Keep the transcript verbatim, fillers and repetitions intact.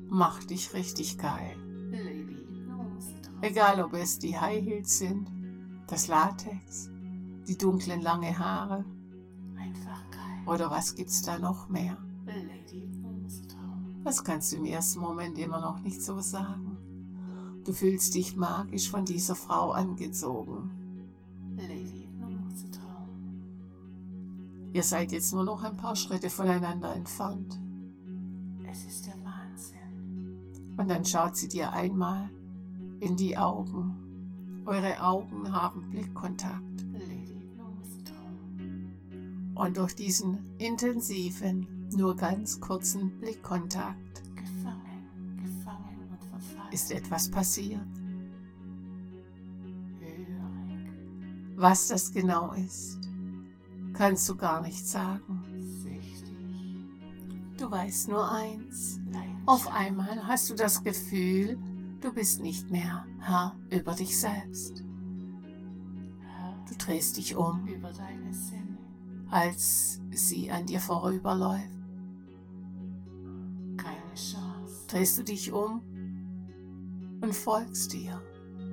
macht dich richtig geil. Lady, no musste drauf. Egal, ob es die High Heels sind, das Latex, die dunklen lange Haare Einfach geil. oder was gibt's da noch mehr? Lady, no musste drauf. Das kannst du im ersten Moment immer noch nicht so sagen. Du fühlst dich magisch von dieser Frau angezogen. Lady, no musste drauf. Ihr seid jetzt nur noch ein paar Schritte voneinander entfernt. Es ist der Wahnsinn. Und dann schaut sie dir einmal in die Augen. Eure Augen haben Blickkontakt. Lady, no musste drauf. Und durch diesen intensiven, nur ganz kurzen Blickkontakt Gefangen, gefangen und verfallen. ist etwas passiert. Hörig, Was das genau ist, kannst du gar nicht sagen. süchtig, Du weißt nur eins. leidenschaftlich. Auf einmal hast du das Gefühl, du bist nicht mehr Herr über dich selbst. Herr Du drehst dich um, über deine Sinne. als sie an dir vorüberläuft. Keine Chance. Drehst du dich um und folgst ihr.